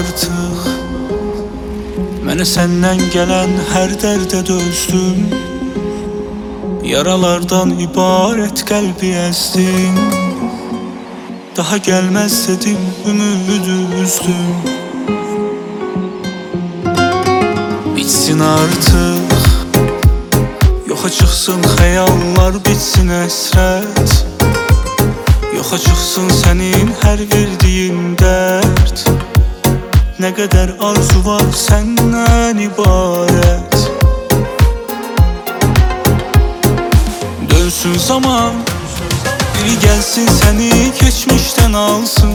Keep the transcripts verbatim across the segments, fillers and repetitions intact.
artıq. Mənə səndən gələn hər dərdə dözdüm. Yaralardan ibarət qəlbi əzdin. Daha gəlməz dedim, ümidi üzdüm. Bitsin artıq, yoxa çıxsın xəyallar, bitsin əsrət. Yoxa çıxsın sənin hər verdiyin dərd. Nə qədər arzu var səndən ibarət. Dönsün zaman, biri gəlsin səni keçmişdən alsın.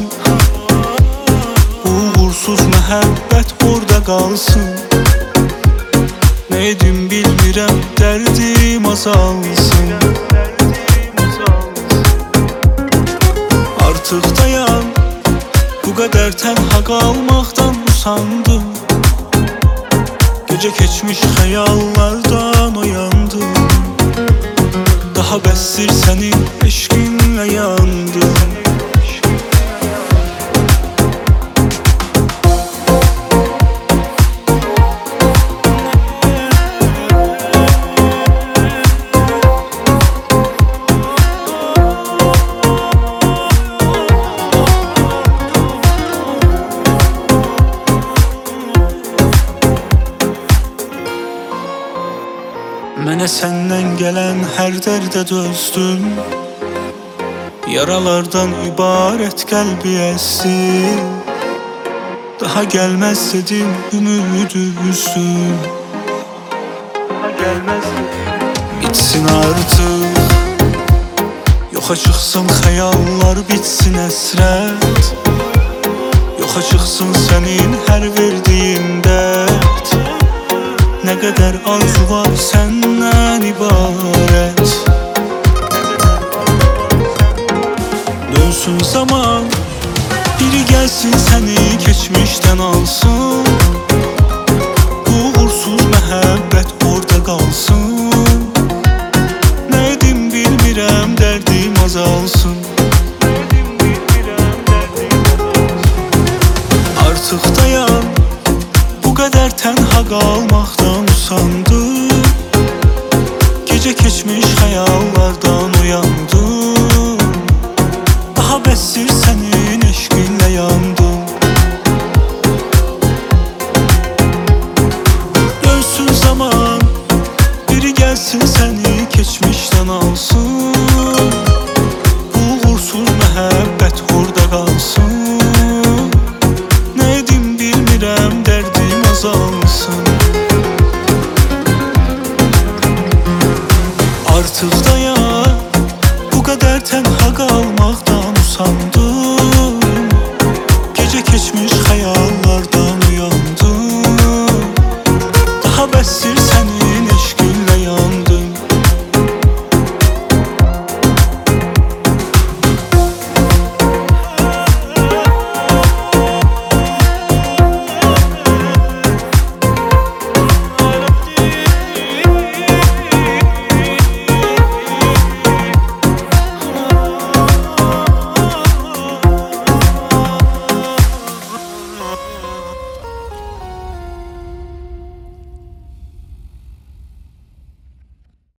Uğursuz məhəbbət orada qalsın. Nə edim bilmirəm, dərdim azalsın. Artıq dayan, bu qədər tənha qalmaqdan usandım. Gecə keçmiş xəyallardan oyandım. Daha bəssir sənin eşqinlə yandım. Mənə səndən gələn hər dərdə dözdüm. Yaralardan ibarət qəlbi əzdim. Daha gəlməz dedim, ümidi üzdüm. Daha gəlməz dedim, bitsin artıq. Yoxa çıxsın xəyallar, bitsin əsrət. Yoxa çıxsın sənin hər verdiyin dərd. Nə qədər arzu var səndən ibarət. Dönsün zaman, biri gəlsin səni keçmişdən alsın. Uğursuz məhəbbət orada qalsın. Nə edim bilmirəm, dərdim azalsın. Artıq dayan, bu qədər tənha qalmaqdan usandım. Gecə keçmiş xəyallardan uyandım. Daha bəssir sənin eşqinlə yandım. Dönsün zaman, biri gəlsin səni keçmişdən alsın. Uğursuz məhəbbət orada qalsın. Nə edim bilmirəm, dərdim azalsın. Artıq dayan, bu qədər tənha qalmaqdan usandım. Gecə keçmiş xəyallardan uyandım. Daha bəssir səni